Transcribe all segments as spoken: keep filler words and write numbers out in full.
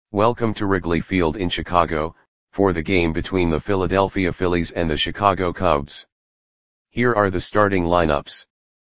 Welcome to Wrigley Field in Chicago, for the game between the Philadelphia Phillies and the Chicago Cubs. Here are the starting lineups.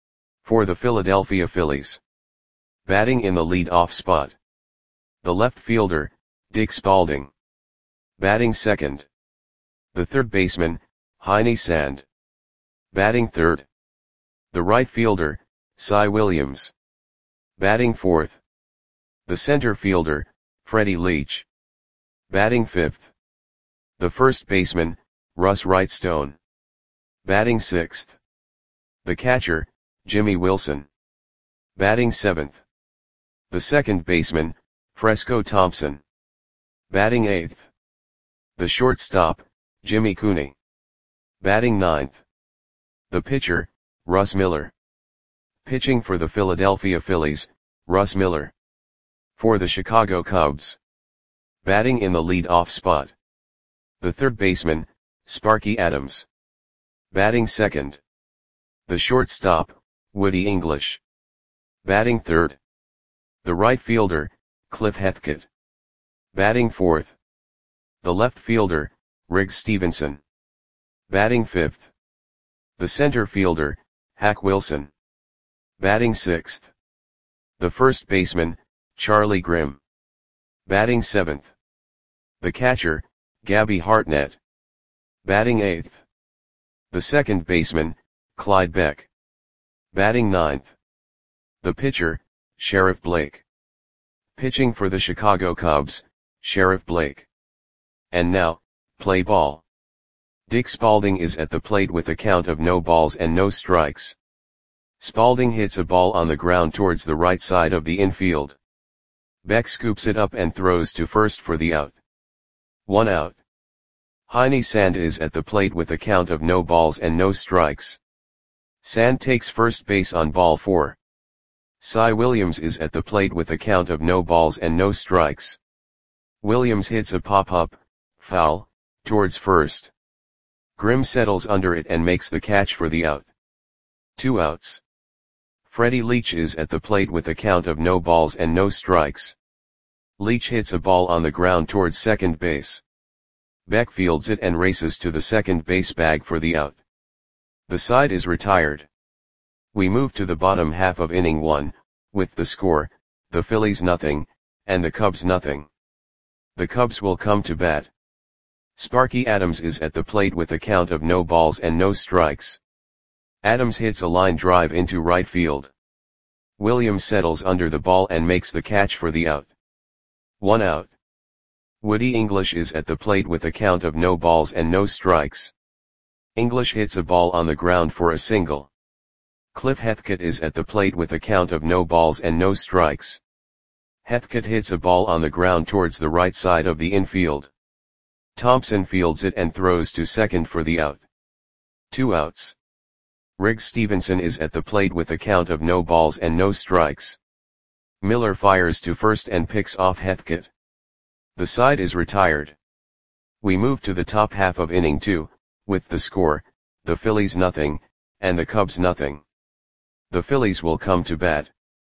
For the Philadelphia Phillies. Batting in the lead-off spot. The left fielder, Dick Spaulding. Batting second. The third baseman, Heine Sand. Batting third. The right fielder, Cy Williams. Batting fourth. The center fielder, Freddie Leach. Batting fifth. The first baseman, Russ Wrightstone. Batting sixth. The catcher, Jimmy Wilson. Batting seventh. The second baseman, Fresco Thompson. Batting eighth. The shortstop, Jimmy Cooney. Batting ninth. The pitcher, Russ Miller. Pitching for the Philadelphia Phillies, Russ Miller. For the Chicago Cubs. Batting in the lead-off spot. The third baseman, Sparky Adams. Batting second. The shortstop, Woody English. Batting third. The right fielder, Cliff Hethkett. Batting fourth. The left fielder, Riggs Stevenson. Batting fifth. The center fielder, Hack Wilson. Batting sixth. The first baseman, Charlie Grimm. Batting seventh. The catcher, Gabby Hartnett. Batting eighth. The second baseman, Clyde Beck. Batting ninth. The pitcher, Sheriff Blake. Pitching for the Chicago Cubs, Sheriff Blake. And now, play ball. Dick Spaulding is at the plate with a count of no balls and no strikes. Spaulding hits a ball on the ground towards the right side of the infield. Beck scoops it up and throws to first for the out. One out. Heine Sand is at the plate with a count of no balls and no strikes. Sand takes first base on ball four. Cy Williams is at the plate with a count of no balls and no strikes. Williams hits a pop-up, foul, towards first. Grimm settles under it and makes the catch for the out. Two outs. Freddie Leach is at the plate with a count of no balls and no strikes. Leach hits a ball on the ground towards second base. Beck fields it and races to the second base bag for the out. The side is retired. We move to the bottom half of inning one, with the score, the Phillies nothing, and the Cubs nothing. The Cubs will come to bat. Sparky Adams is at the plate with a count of no balls and no strikes. Adams hits a line drive into right field. Williams settles under the ball and makes the catch for the out. One out. Woody English is at the plate with a count of no balls and no strikes. English hits a ball on the ground for a single. Cliff Hethkett is at the plate with a count of no balls and no strikes. Hethkett hits a ball on the ground towards the right side of the infield. Thompson fields it and throws to second for the out. Two outs. Riggs Stevenson is at the plate with a count of no balls and no strikes. Miller fires to first and picks off Hethkett. The side is retired. We move to the top half of inning two, with the score, the Phillies nothing, and the Cubs nothing. The Phillies will come to bat.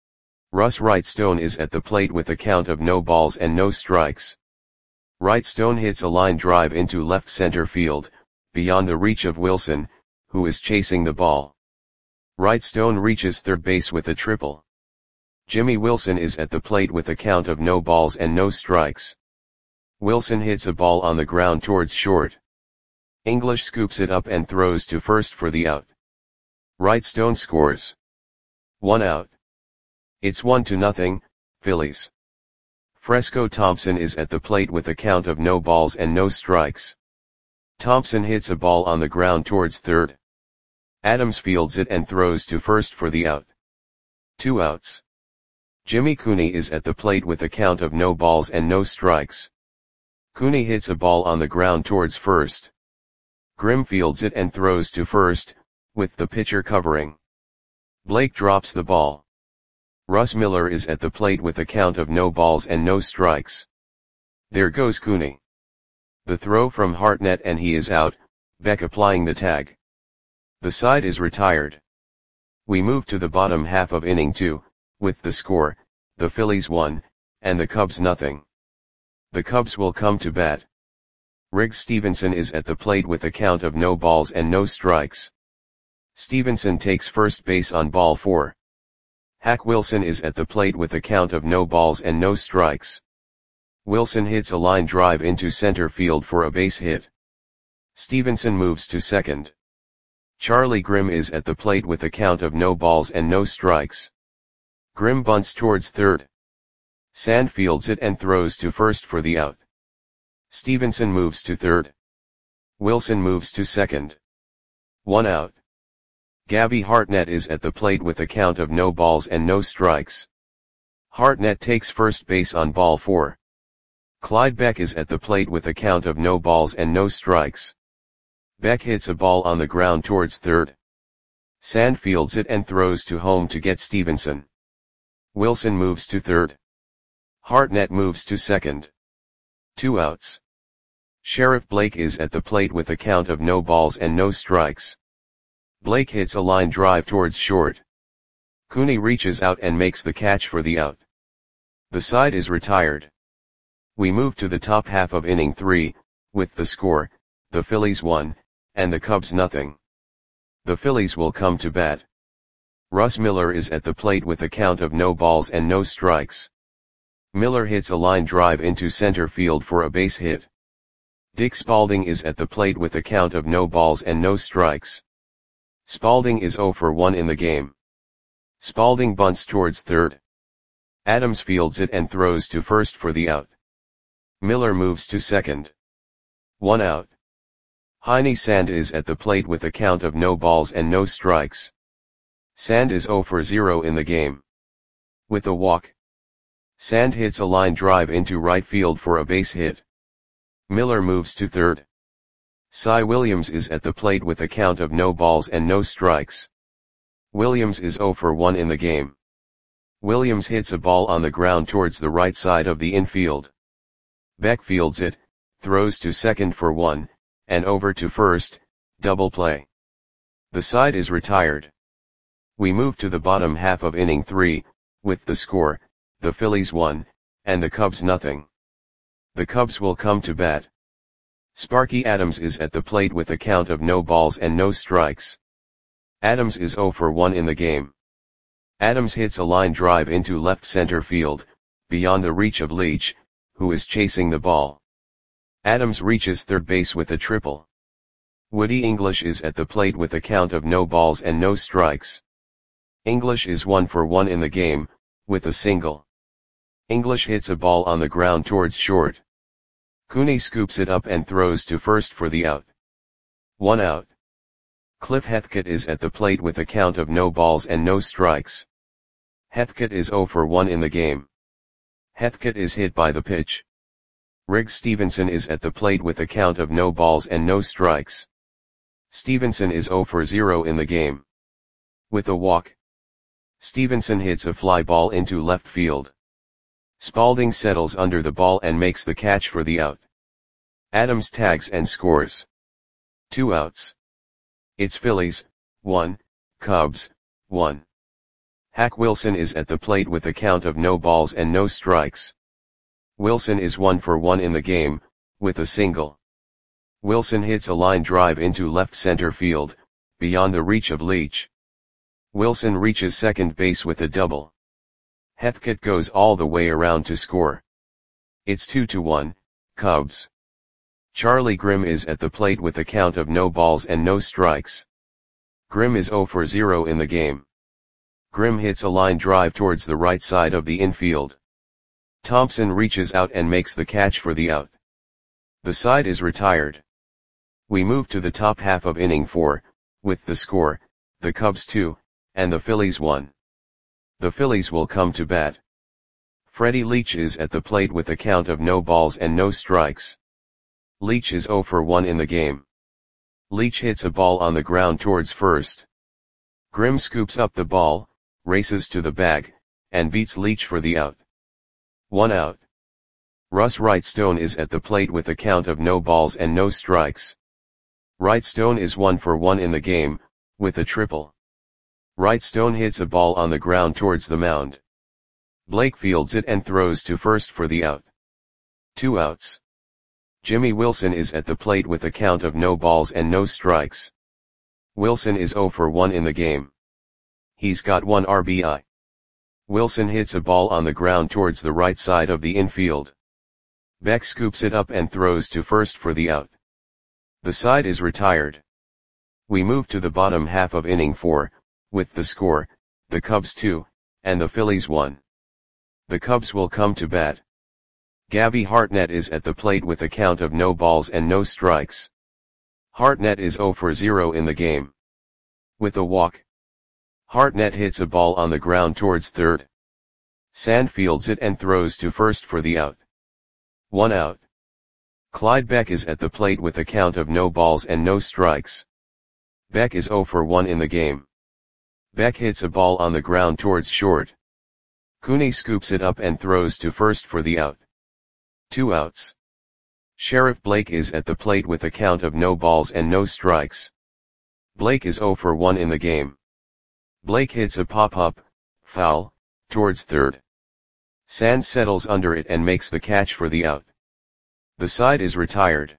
Russ Wrightstone is at the plate with a count of no balls and no strikes. Wrightstone hits a line drive into left center field, beyond the reach of Wilson, who is chasing the ball. Wrightstone reaches third base with a triple. Jimmy Wilson is at the plate with a count of no balls and no strikes. Wilson hits a ball on the ground towards short. English scoops it up and throws to first for the out. Wrightstone scores. One out. It's one to nothing, Phillies. Fresco Thompson is at the plate with a count of no balls and no strikes. Thompson hits a ball on the ground towards third. Adams fields it and throws to first for the out. Two outs. Jimmy Cooney is at the plate with a count of no balls and no strikes. Cooney hits a ball on the ground towards first. Grimm fields it and throws to first, with the pitcher covering. Blake drops the ball. Russ Miller is at the plate with a count of no balls and no strikes. There goes Cooney. The throw from Hartnett and he is out, Beck applying the tag. The side is retired. We move to the bottom half of inning two, with the score, the Phillies one, and the Cubs nothing. The Cubs will come to bat. Riggs Stevenson is at the plate with a count of no balls and no strikes. Stevenson takes first base on ball four. Hack Wilson is at the plate with a count of no balls and no strikes. Wilson hits a line drive into center field for a base hit. Stevenson moves to second. Charlie Grimm is at the plate with a count of no balls and no strikes. Grimm bunts towards third. Sand fields it and throws to first for the out. Stevenson moves to third. Wilson moves to second. One out. Gabby Hartnett is at the plate with a count of no balls and no strikes. Hartnett takes first base on ball four. Clyde Beck is at the plate with a count of no balls and no strikes. Beck hits a ball on the ground towards third. Sand fields it and throws to home to get Stevenson. Wilson moves to third. Hartnett moves to second. Two outs. Sheriff Blake is at the plate with a count of no balls and no strikes. Blake hits a line drive towards short. Cooney reaches out and makes the catch for the out. The side is retired. We move to the top half of inning three, with the score, the Phillies one, and the Cubs nothing. The Phillies will come to bat. Russ Miller is at the plate with a count of no balls and no strikes. Miller hits a line drive into center field for a base hit. Dick Spaulding is at the plate with a count of no balls and no strikes. Spaulding is zero for one in the game. Spaulding bunts towards third. Adams fields it and throws to first for the out. Miller moves to second. One out. Heine Sand is at the plate with a count of no balls and no strikes. Sand is zero for zero in the game. With a walk. Sand hits a line drive into right field for a base hit. Miller moves to third. Cy Williams is at the plate with a count of no balls and no strikes. Williams is zero for one in the game. Williams hits a ball on the ground towards the right side of the infield. Beck fields it, throws to second for one, and over to first, double play. The side is retired. We move to the bottom half of inning three, with the score, the Phillies one, and the Cubs nothing. The Cubs will come to bat. Sparky Adams is at the plate with a count of no balls and no strikes. Adams is zero for one in the game. Adams hits a line drive into left center field, beyond the reach of Leach, who is chasing the ball. Adams reaches third base with a triple. Woody English is at the plate with a count of no balls and no strikes. English is one for one in the game, with a single. English hits a ball on the ground towards short. Cooney scoops it up and throws to first for the out. One out. Cliff Heathcote is at the plate with a count of no balls and no strikes. Heathcote is zero for one in the game. Heathcote is hit by the pitch. Riggs Stevenson is at the plate with a count of no balls and no strikes. Stevenson is zero for zero in the game. With a walk. Stevenson hits a fly ball into left field. Spaulding settles under the ball and makes the catch for the out. Adams tags and scores. Two outs. It's Phillies, one, Cubs, one. Hack Wilson is at the plate with a count of no balls and no strikes. Wilson is one for one in the game, with a single. Wilson hits a line drive into left center field, beyond the reach of Leach. Wilson reaches second base with a double. Heathcote goes all the way around to score. It's two to one, Cubs. Charlie Grimm is at the plate with a count of no balls and no strikes. Grimm is zero for zero in the game. Grimm hits a line drive towards the right side of the infield. Thompson reaches out and makes the catch for the out. The side is retired. We move to the top half of inning four, with the score, the Cubs two, and the Phillies one. The Phillies will come to bat. Freddie Leach is at the plate with a count of no balls and no strikes. Leach is zero for one in the game. Leach hits a ball on the ground towards first. Grimm scoops up the ball, races to the bag, and beats Leach for the out. One out. Russ Wrightstone is at the plate with a count of no balls and no strikes. Wrightstone is one for one in the game, with a triple. Wrightstone hits a ball on the ground towards the mound. Blake fields it and throws to first for the out. Two outs. Jimmy Wilson is at the plate with a count of no balls and no strikes. Wilson is oh for one in the game. He's got one R B I. Wilson hits a ball on the ground towards the right side of the infield. Beck scoops it up and throws to first for the out. The side is retired. We move to the bottom half of inning four, with the score, the Cubs two, and the Phillies one. The Cubs will come to bat. Gabby Hartnett is at the plate with a count of no balls and no strikes. Hartnett is oh for zero in the game. With a walk, Hartnett hits a ball on the ground towards third. Sand fields it and throws to first for the out. One out. Clyde Beck is at the plate with a count of no balls and no strikes. Beck is oh for one in the game. Beck hits a ball on the ground towards short. Cooney scoops it up and throws to first for the out. Two outs. Sheriff Blake is at the plate with a count of no balls and no strikes. Blake is oh for one in the game. Blake hits a pop-up, foul, towards third. Sand settles under it and makes the catch for the out. The side is retired.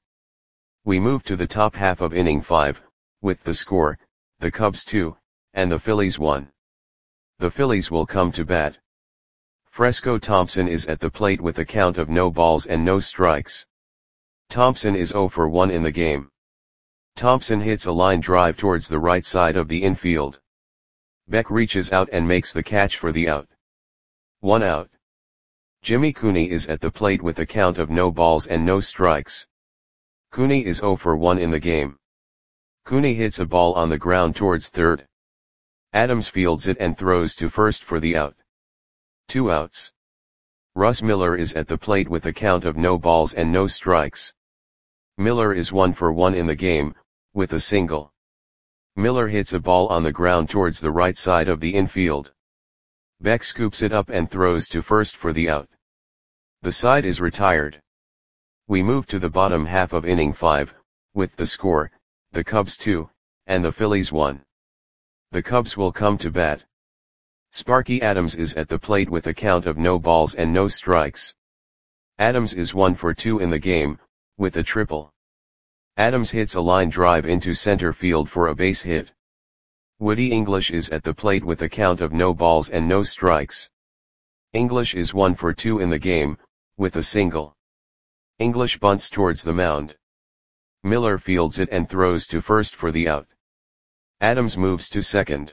We move to the top half of inning five, with the score, the Cubs two, and the Phillies one. The Phillies will come to bat. Fresco Thompson is at the plate with a count of no balls and no strikes. Thompson is oh for one in the game. Thompson hits a line drive towards the right side of the infield. Beck reaches out and makes the catch for the out. One out. Jimmy Cooney is at the plate with a count of no balls and no strikes. Cooney is oh for one in the game. Cooney hits a ball on the ground towards third. Adams fields it and throws to first for the out. Two outs. Russ Miller is at the plate with a count of no balls and no strikes. Miller is one for one in the game, with a single. Miller hits a ball on the ground towards the right side of the infield. Beck scoops it up and throws to first for the out. The side is retired. We move to the bottom half of inning five, with the score, the Cubs two, and the Phillies one. The Cubs will come to bat. Sparky Adams is at the plate with a count of no balls and no strikes. Adams is one for two in the game, with a triple. Adams hits a line drive into center field for a base hit. Woody English is at the plate with a count of no balls and no strikes. English is one for two in the game, with a single. English bunts towards the mound. Miller fields it and throws to first for the out. Adams moves to second.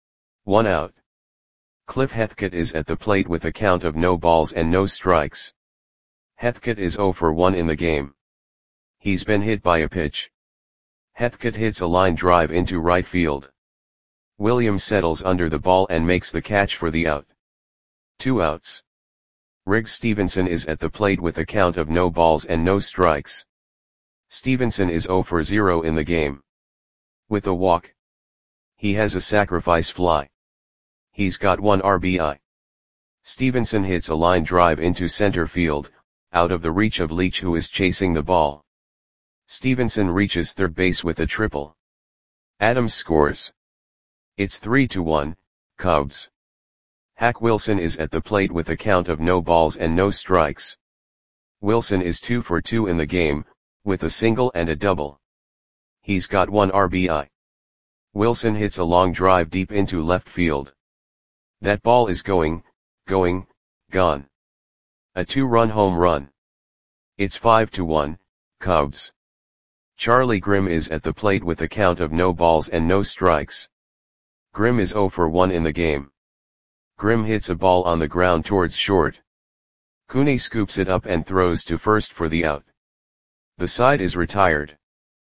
One out. Cliff Heathcote is at the plate with a count of no balls and no strikes. Heathcote is oh for one in the game. He's been hit by a pitch. Heathcote hits a line drive into right field. Williams settles under the ball and makes the catch for the out. Two outs. Riggs Stevenson is at the plate with a count of no balls and no strikes. Stevenson is oh for zero in the game. With a walk, he has a sacrifice fly. He's got one R B I. Stevenson hits a line drive into center field, out of the reach of Leach, who is chasing the ball. Stevenson reaches third base with a triple. Adams scores. It's three to one, Cubs. Hack Wilson is at the plate with a count of no balls and no strikes. Wilson is two for two in the game, with a single and a double. He's got one R B I. Wilson hits a long drive deep into left field. That ball is going, going, gone. A two-run home run. It's five to one, Cubs. Charlie Grimm is at the plate with a count of no balls and no strikes. Grimm is oh for one in the game. Grimm hits a ball on the ground towards short. Cooney scoops it up and throws to first for the out. The side is retired.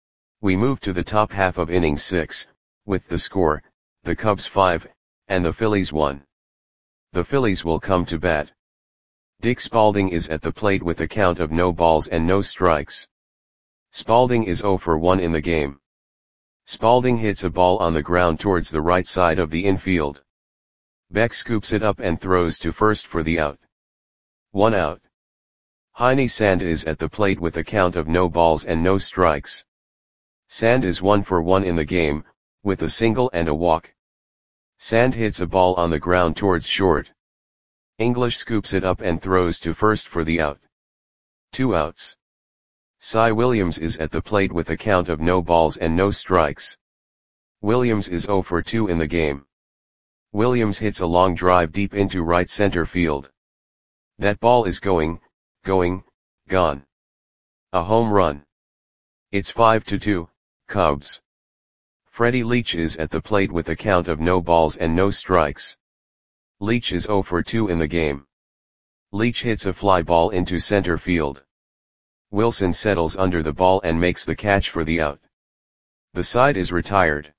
We move to the top half of inning six, with the score, the Cubs five, and the Phillies one. The Phillies will come to bat. Dick Spalding is at the plate with a count of no balls and no strikes. Spalding is oh for one in the game. Spalding hits a ball on the ground towards the right side of the infield. Beck scoops it up and throws to first for the out. One out. Heine Sand is at the plate with a count of no balls and no strikes. Sand is one for one in the game, with a single and a walk. Sand hits a ball on the ground towards short. English scoops it up and throws to first for the out. Two outs. Cy Williams is at the plate with a count of no balls and no strikes. Williams is oh for two in the game. Williams hits a long drive deep into right center field. That ball is going, going, gone. A home run. It's five to two, Cubs. Freddie Leach is at the plate with a count of no balls and no strikes. Leach is oh for two in the game. Leach hits a fly ball into center field. Wilson settles under the ball and makes the catch for the out. The side is retired.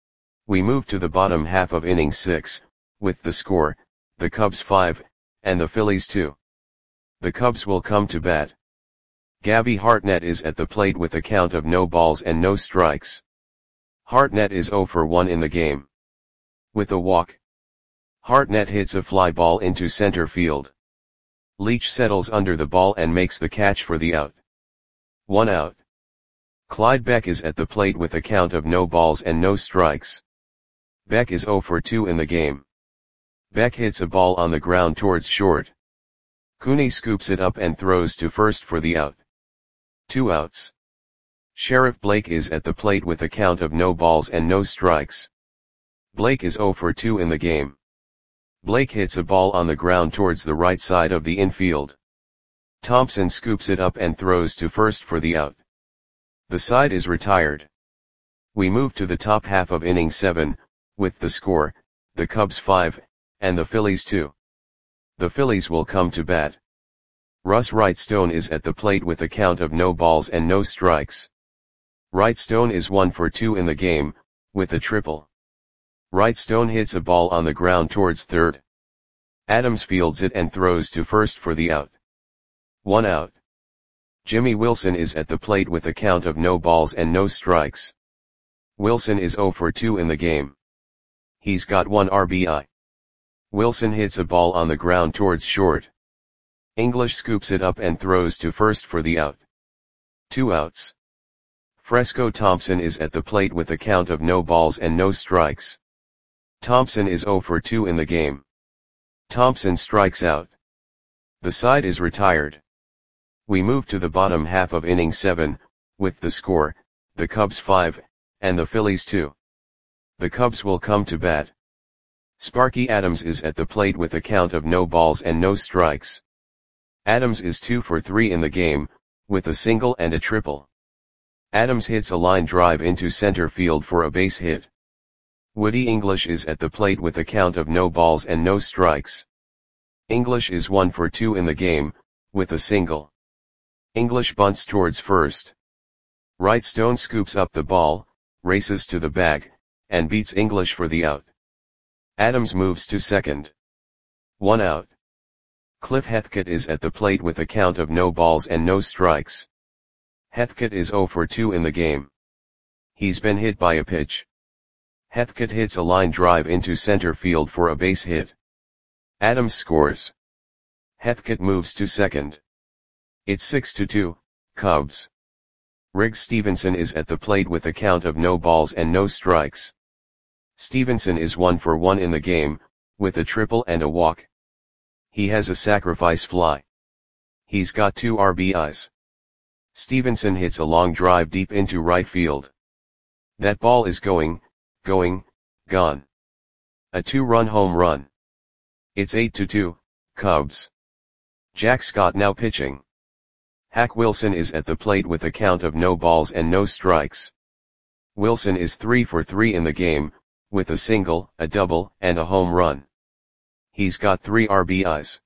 We move to the bottom half of inning six, with the score, the Cubs five, and the Phillies two. The Cubs will come to bat. Gabby Hartnett is at the plate with a count of no balls and no strikes. Hartnett is oh for one in the game. With a walk. Hartnett hits a fly ball into center field. Leach settles under the ball and makes the catch for the out. One out. Clyde Beck is at the plate with a count of no balls and no strikes. Beck is oh for two in the game. Beck hits a ball on the ground towards short. Cooney scoops it up and throws to first for the out. Two outs. Sheriff Blake is at the plate with a count of no balls and no strikes. Blake is oh for two in the game. Blake hits a ball on the ground towards the right side of the infield. Thompson scoops it up and throws to first for the out. The side is retired. We move to the top half of inning seven, with the score, the Cubs five, and the Phillies two. The Phillies will come to bat. Russ Wrightstone is at the plate with a count of no balls and no strikes. Wrightstone is one for two in the game, with a triple. Wrightstone hits a ball on the ground towards third. Adams fields it and throws to first for the out. One out. Jimmy Wilson is at the plate with a count of no balls and no strikes. Wilson is oh for two in the game. He's got one R B I. Wilson hits a ball on the ground towards short. English scoops it up and throws to first for the out. Two outs. Fresco Thompson is at the plate with a count of no balls and no strikes. Thompson is oh for two in the game. Thompson strikes out. The side is retired. We move to the bottom half of inning seven, with the score, the Cubs five, and the Phillies two. The Cubs will come to bat. Sparky Adams is at the plate with a count of no balls and no strikes. Adams is two for three in the game, with a single and a triple. Adams hits a line drive into center field for a base hit. Woody English is at the plate with a count of no balls and no strikes. English is one for two in the game, with a single. English bunts towards first. Wrightstone scoops up the ball, races to the bag, and beats English for the out. Adams moves to second. One out. Cliff Heathcote is at the plate with a count of no balls and no strikes. Heathcote is oh for two in the game. He's been hit by a pitch. Heathcote hits a line drive into center field for a base hit. Adams scores. Heathcote moves to second. It's six to two, Cubs. Riggs Stevenson is at the plate with a count of no balls and no strikes. Stevenson is one for one in the game, with a triple and a walk. He has a sacrifice fly. He's got two R B Is. Stevenson hits a long drive deep into right field. That ball is going, going, gone. A two-run home run. It's eight to two, Cubs. Jack Scott now pitching. Hack Wilson is at the plate with a count of no balls and no strikes. Wilson is three for three in the game, with a single, a double, and a home run. He's got three R B Is.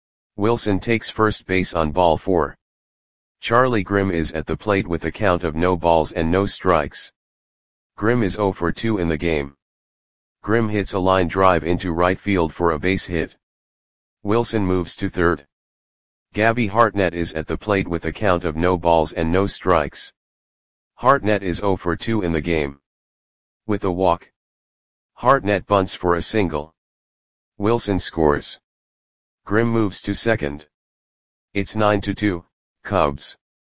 Wilson takes first base on ball four. Charlie Grimm is at the plate with a count of no balls and no strikes. Grimm is oh for two in the game. Grimm hits a line drive into right field for a base hit. Wilson moves to third. Gabby Hartnett is at the plate with a count of no balls and no strikes. Hartnett is oh for two in the game. With a walk. Hartnett bunts for a single. Wilson scores. Grimm moves to second. It's nine to two, Cubs.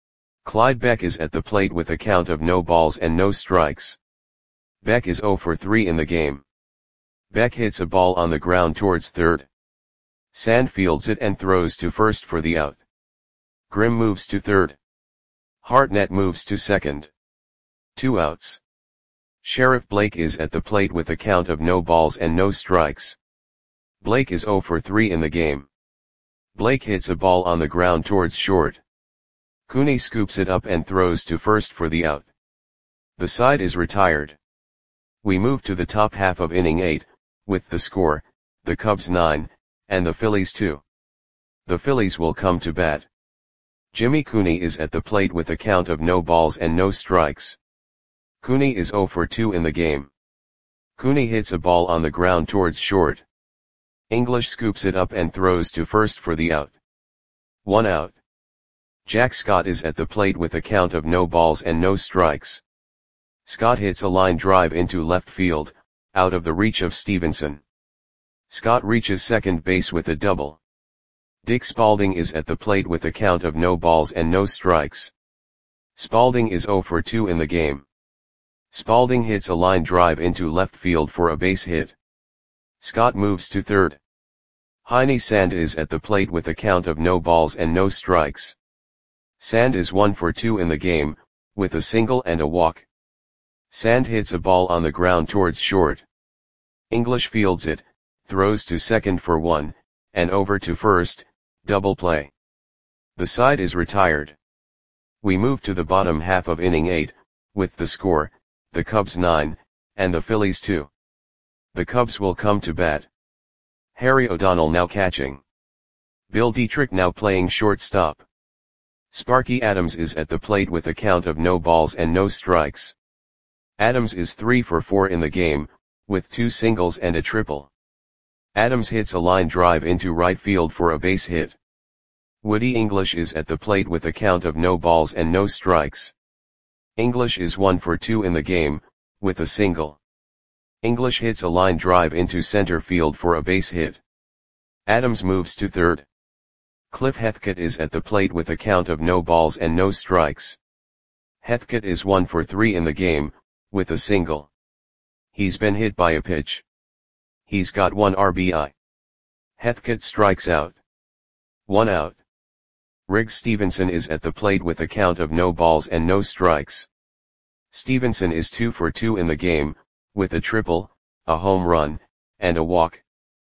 Clyde Beck is at the plate with a count of no balls and no strikes. Beck is oh for three in the game. Beck hits a ball on the ground towards third. Sand fields it and throws to first for the out. Grimm moves to third. Hartnett moves to second. Two outs. Sheriff Blake is at the plate with a count of no balls and no strikes. Blake is oh for three in the game. Blake hits a ball on the ground towards short. Cooney scoops it up and throws to first for the out. The side is retired. We move to the top half of inning eight, with the score, the Cubs nine, and the Phillies two. The Phillies will come to bat. Jimmy Cooney is at the plate with a count of no balls and no strikes. Cooney is oh for two in the game. Cooney hits a ball on the ground towards short. English scoops it up and throws to first for the out. One out. Jack Scott is at the plate with a count of no balls and no strikes. Scott hits a line drive into left field, out of the reach of Stevenson. Scott reaches second base with a double. Dick Spaulding is at the plate with a count of no balls and no strikes. Spaulding is oh for two in the game. Spaulding hits a line drive into left field for a base hit. Scott moves to third. Heine Sand is at the plate with a count of no balls and no strikes. Sand is one for two in the game, with a single and a walk. Sand hits a ball on the ground towards short. English fields it, throws to second for one, and over to first, double play. The side is retired. We move to the bottom half of inning eight, with the score, the Cubs nine, and the Phillies two. The Cubs will come to bat. Harry O'Donnell now catching. Bill Dietrich now playing shortstop. Sparky Adams is at the plate with a count of no balls and no strikes. Adams is three for four in the game, with two singles and a triple. Adams hits a line drive into right field for a base hit. Woody English is at the plate with a count of no balls and no strikes. English is one for two in the game, with a single. English hits a line drive into center field for a base hit. Adams moves to third. Cliff Heathcote is at the plate with a count of no balls and no strikes. Heathcote is one for three in the game, with a single. He's been hit by a pitch. He's got one R B I. Heathcote strikes out. One out. Riggs Stevenson is at the plate with a count of no balls and no strikes. Stevenson is two for two in the game, with a triple, a home run, and a walk.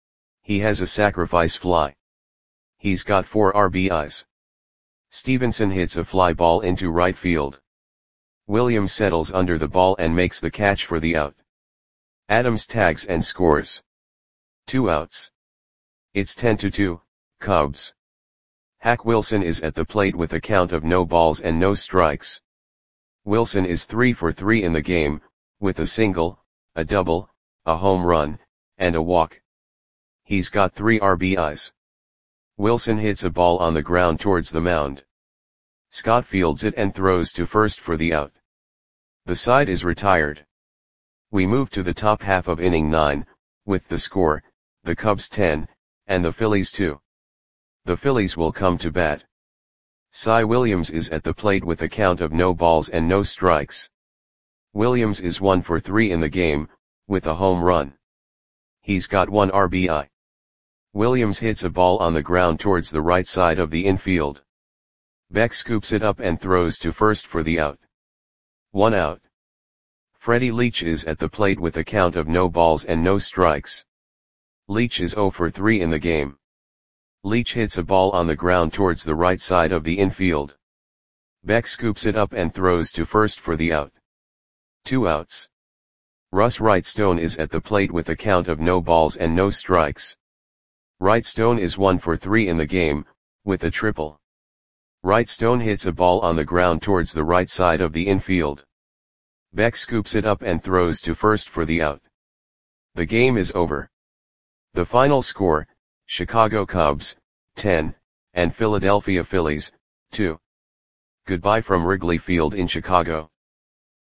He has a sacrifice fly. He's got four R B Is. Stevenson hits a fly ball into right field. Williams settles under the ball and makes the catch for the out. Adams tags and scores. Two outs. It's ten to two, Cubs. Hack Wilson is at the plate with a count of no balls and no strikes. Wilson is three for three in the game, with a single, a double, a home run, and a walk. He's got three R B Is. Wilson hits a ball on the ground towards the mound. Scott fields it and throws to first for the out. The side is retired. We move to the top half of inning nine, with the score, the Cubs ten, and the Phillies two. The Phillies will come to bat. Cy Williams is at the plate with a count of no balls and no strikes. Williams is one for three in the game, with a home run. He's got one R B I. Williams hits a ball on the ground towards the right side of the infield. Beck scoops it up and throws to first for the out. One out. Freddie Leach is at the plate with a count of no balls and no strikes. Leach is oh for three in the game. Leach hits a ball on the ground towards the right side of the infield. Beck scoops it up and throws to first for the out. Two outs. Russ Wrightstone is at the plate with a count of no balls and no strikes. Wrightstone is one for three in the game, with a triple. Wrightstone hits a ball on the ground towards the right side of the infield. Beck scoops it up and throws to first for the out. The game is over. The final score, Chicago Cubs, ten, and Philadelphia Phillies, two. Goodbye from Wrigley Field in Chicago.